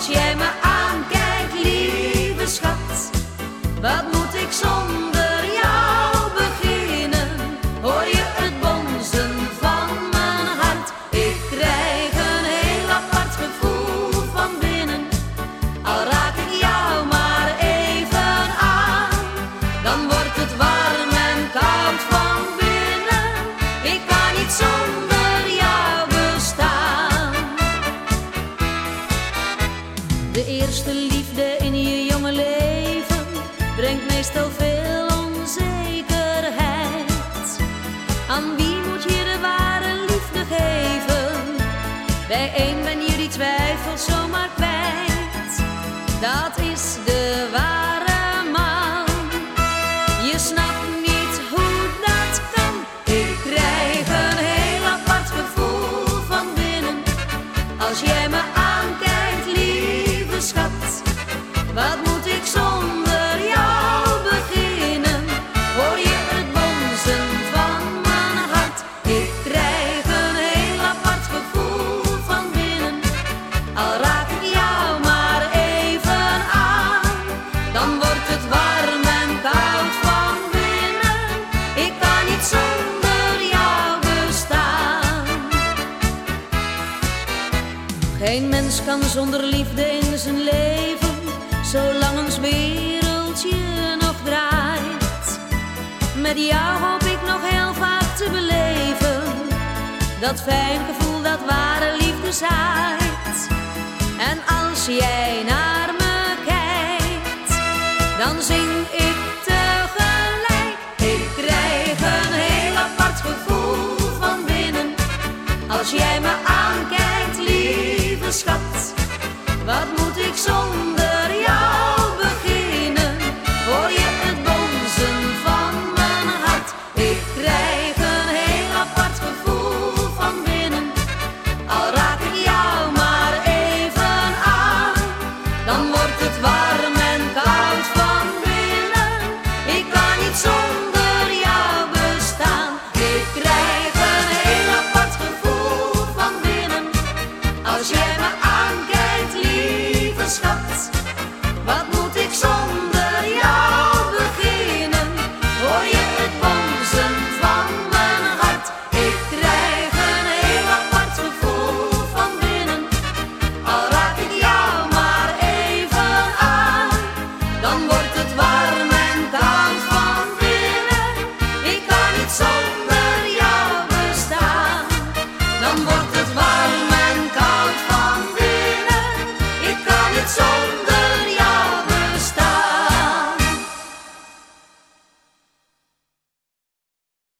Als jij me aankijkt, lieve schat, wat moet ik zonder jou beginnen? Hoor je het bonzen van mijn hart? Ik krijg een heel apart gevoel van binnen. Al raak ik jou maar even aan, dan wordt het warm en koud van binnen. Ik kan niet zonder jou bestaan. De eerste liefde in je jonge leven brengt meestal veel onzekerheid. Aan wie moet je de ware liefde geven? Bij één ben je die twijfelt zomaar kwijt. Dat is de ware man. Je snapt niet hoe dat kan. Ik krijg een heel apart gevoel van binnen. Als jij me aankijkt, lieve schat, wat moet ik zonder jou beginnen? Hoor je het bonzen van mijn hart? Ik krijg een heel apart gevoel van binnen. Al raak ik jou maar even aan, dan wordt het warm en koud van binnen. Ik kan niet zonder jou bestaan. Geen mens kan zonder liefde in zijn leven, zolang ons wereldje nog draait. Met jou hoop ik nog heel vaak te beleven, dat fijn gevoel dat ware liefde zaait. En als jij naar me kijkt, dan zing ik